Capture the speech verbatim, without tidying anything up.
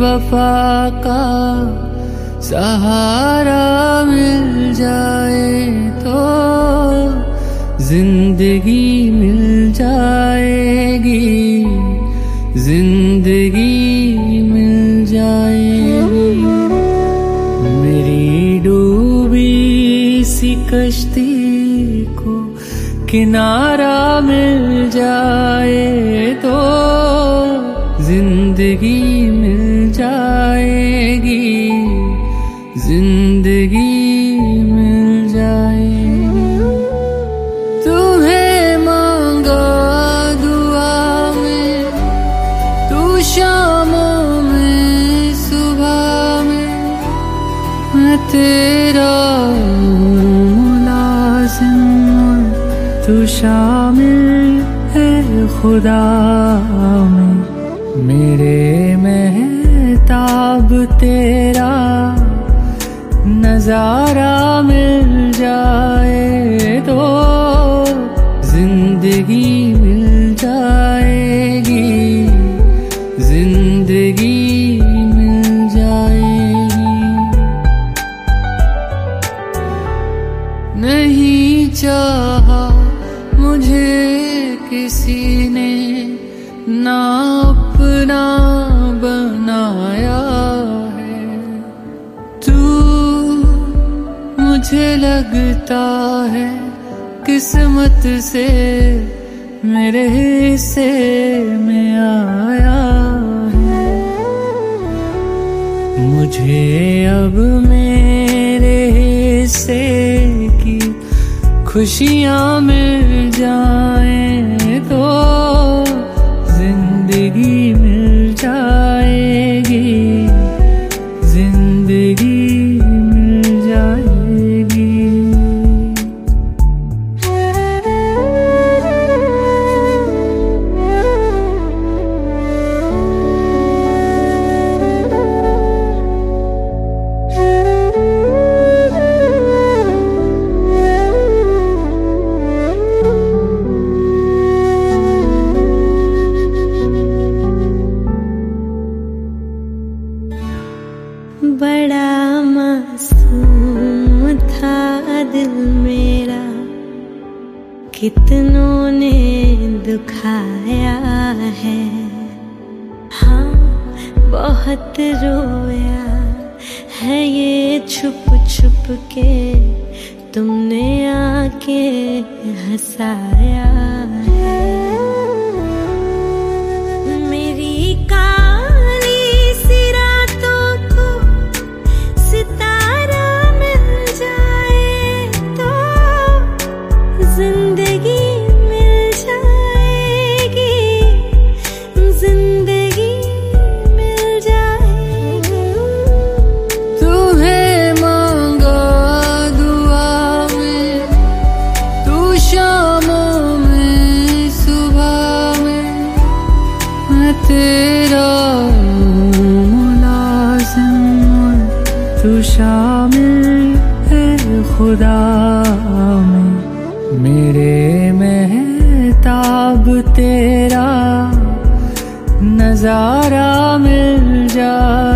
वफा का सहारा मिल जाए तो जिंदगी मिल जाएगी, जिंदगी मिल जाएगी। मेरी डूबी सी कश्ती को किनारा मिल जाए तो जिंदगी मिल जाएगी, जिंदगी मिल जाएगी। तुम्हें मांगा दुआ में, तू शामों में सुबह में, मैं तेरा मुलाजिम, तू शामिल है खुदा में। मेरे महताब तेरा नजारा मिल जाए तो जिंदगी मिल जाएगी, जिंदगी मिल जाएगी। नहीं चाहा मुझे किसी ने, ना अपना बनाया है। तू मुझे लगता है किस्मत से मेरे हिस्से में आया है। मुझे अब मेरे हिस्से की खुशियाँ मिल जाएं तो जिंदगी मिल जाएगी, जिंदगी मिल जाएगी। बड़ा मासूम था दिल मेरा, कितनों ने दुखाया है। हाँ बहुत रोया है ये छुप छुप के, तुमने आके हंसाया है। मेरी तेरा मुलाजिम, तू शामिल है खुदा में। मेरे महताब तेरा नजारा मिल जाए